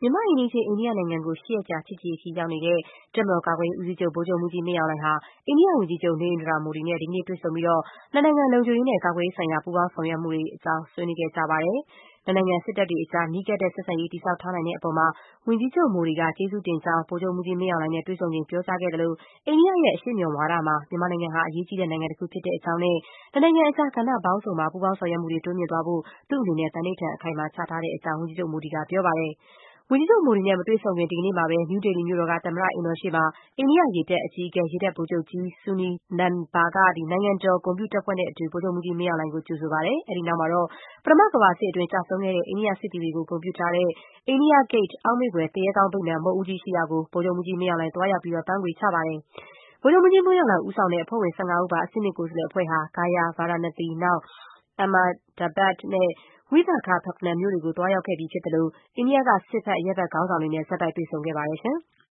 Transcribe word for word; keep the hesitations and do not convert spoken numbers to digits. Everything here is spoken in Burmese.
မြန်မာ့အိမ်နီးချင်း အိန္ဒိယနိုင်ငံကို ၈ ရက်ကြာ ချစ်ကြည်ရေးခရီးရောက်နေတဲ့ တပ်မတော်ကာကွယ်ရေးဦးစီးချုပ် ဗိုလ်ချုပ်မှူးကြီး မင်းအောင်လှိုင်ဟာ အိန္ဒိယဝန်ကြီးချုပ် Narendra Modi နဲ့ ဒီကနေ့ တွေ့ဆုံပြီး နှစ်နိုင်ငံ လုံခြုံရေးနဲ့ ကာကွယ်ရေးဆိုင်ရာ ပူးပေါင်းဆောင်ရွက်မှုတွေ ဆွေးနွေးခဲ့ကြပါတယ်။ နှစ်နိုင်ငံ စစ်တပ်တွေအကြား နီးကပ်တဲ့ဆက်ဆံရေး တည်ဆောက်ထားနိုင်တဲ့အပေါ် ဝန်ကြီးချုပ် Modi က ကျေးဇူးတင်ကြောင်း ဗိုလ်ချုပ်မှူးကြီး မင်းအောင်လှိုင်နဲ့ တွေ့ဆုံချိန် ပြောကြားခဲ့သလို၊ အိန္ဒိယရဲ့ အရှေ့မျှော်ဝါဒမှာ မြန်မာနိုင်ငံဟာ အရေးကြီးတဲ့ နိုင်ငံတခုဖြစ်တဲ့အကြောင်းနဲ့ နှစ်နိုင်ငံအကြား ကဏ္ဍပေါင်းစုံမှာ ပူးပေါင်းဆောင်ရွက်မှုတွေ တိုးမြှင့်သွားဖို့ သူ့အနေနဲ့ သန္နိဋ္ဌာန် အခိုင်အမာ ချထားတဲ့အကြောင်း ဝန်ကြီးချုပ် Modi က ပြောပါတယ်။ ဝန်ကြီးချုပ် Modi နဲ့ မတွေ့ဆုံခင် ဒီကနေ့မှာပဲ နယူးဒေလီမြို့တော်က သမ္မတအိမ်တော်ရှေ့မှာ အိန္ဒိယရေတပ်အကြီးအကဲ ရေတပ်ဗိုလ်ချုပ်ကြီး Sunil Laanbaa က နိုင်ငံတော်ဂုဏ်ပြုတပ်ဖွဲ့နဲ့အတူ ဗိုလ်ချုပ်မှူးကြီး မင်းအောင်လှိုင်ကို ကြိုဆိုပါတယ်။ အဲဒီနောက်မှာတော့ ပထမကမ္ဘာစစ်အတွင်း ကျဆုံးခဲ့တဲ့ အိန္ဒိယစစ်သည်တွေကို ဂုဏ်ပြုထားတဲ့ India Gate အောက်မေ့ဖွယ် သူရဲကောင်းဗိမာန် မုဒ်ဦးကြီးရှိရာကို ဗိုလ်ချုပ်မှူးကြီး မင်းအောင်လှိုင် သွားရောက် ပန်းခွေချပါတယ်။ ဗိုလ်ချုပ်မှူးကြီး မင်းအောင်လှိုင် ဦးဆောင်တဲ့ အဖွဲ့ဝင် ၁၅ ဦးပါ အဆင့်မြင့်ကိုယ်စားလှယ်အဖွဲ့ဟာ Gaya, Varanasi ၊ နောက် Ahmedabad နဲ့ Visakhapatnam မြို့တွေကို သွားရောက်ခဲ့ပြီးဖြစ်သလို၊ အိန္ဒိယက စစ်ဘက် အရပ်ဘက်ခေါင်းဆောင်တွေနဲ့ ဆက်တိုက် တွေ့ဆုံခဲ့ပါတယ်။